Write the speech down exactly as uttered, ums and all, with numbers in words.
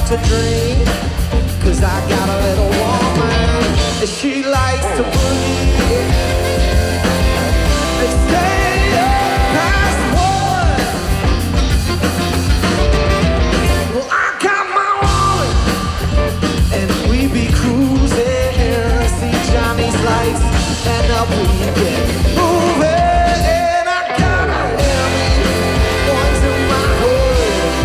to drink, 'cause I got a little woman, and she likes to boogie and stay up past one. Well, I got my wallet, and we be cruising, see Johnny's lights, and up we get.